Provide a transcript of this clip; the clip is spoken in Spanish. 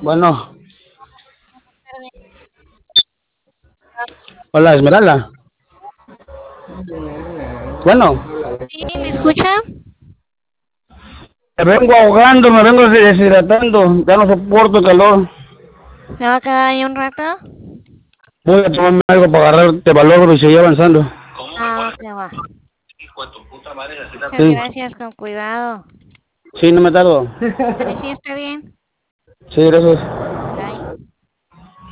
Bueno, hola Esmeralda. Bueno, Sí, ¿me escucha? me vengo ahogando, me vengo deshidratando, ya no soporto el calor. ¿Se va a quedar ahí un rato? Voy a tomarme algo para agarrar de valor y seguir avanzando. Ah, ok, va. Muchas Sí, gracias, con cuidado. sí, no me tardo. Sí, está bien. Sí, gracias.